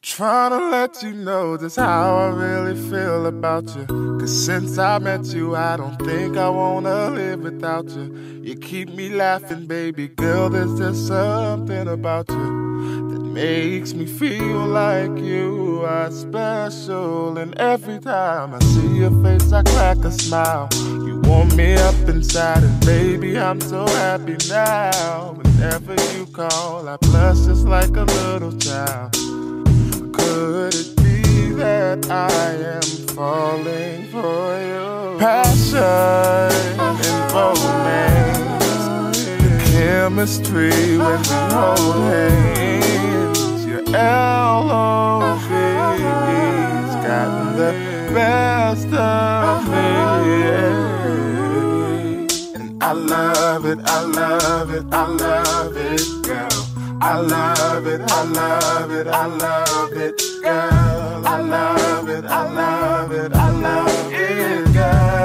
Trying to let you know just how I really feel about you. Cause since I met you, I don't think I wanna live without you. You keep me laughing, baby girl, there's just something about you that makes me feel like you are special. And every time I see your face, I crack a smile. You warm me up inside, and baby, I'm so happy now. Whenever you call, I blush just like a little child. Could it be that I am falling for you? Passion and romance, the chemistry when we hold hands. Your LOV's gotten the best of me, and I love it, I love it, I love it, girl. I love it, I love it, I love it, girl. I love it, I love it, I love it,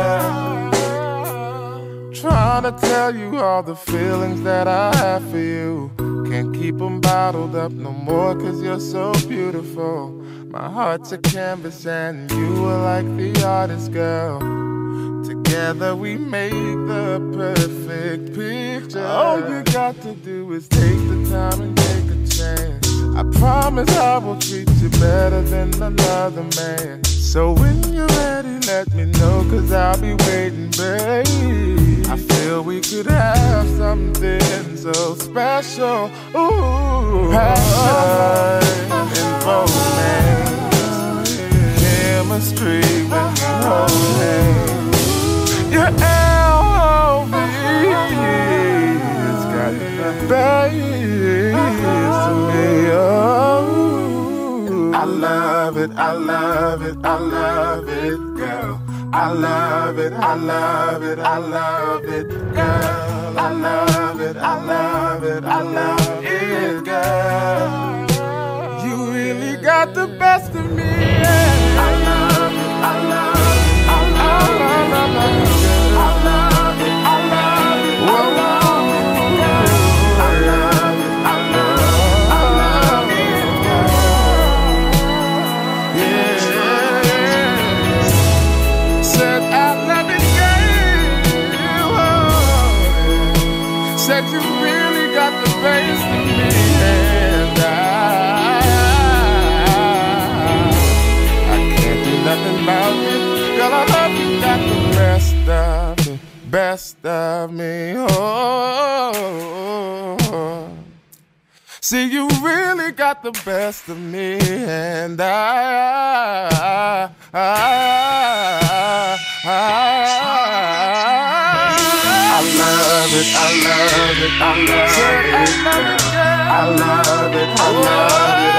girl. Trying to tell you all the feelings that I have for you. Can't keep them bottled up no more, cause you're so beautiful. My heart's a canvas and you are like the artist, girl. Together we make the perfect picture. All you got to do is take the time and take a chance. I promise I will treat you better than another man. So when you're ready, let me know, cause I'll be waiting, babe. I feel we could have something so special. Ooh, passion and romance, chemistry when you hold hands. Your LOV's got the best to me. Oh, I love it, I love it, I love it, girl. I love it, I love it, I love it, girl. I love it, I love it, I love it, girl. You really got the best of me. I love it, I love it, I love it. Said you really got the face to me, and I can't do nothing about it. Girl, I love you, got the best of me, oh. See, you really got the best of me, and I love it, I love it, I love it, I love it, I love it, I love it.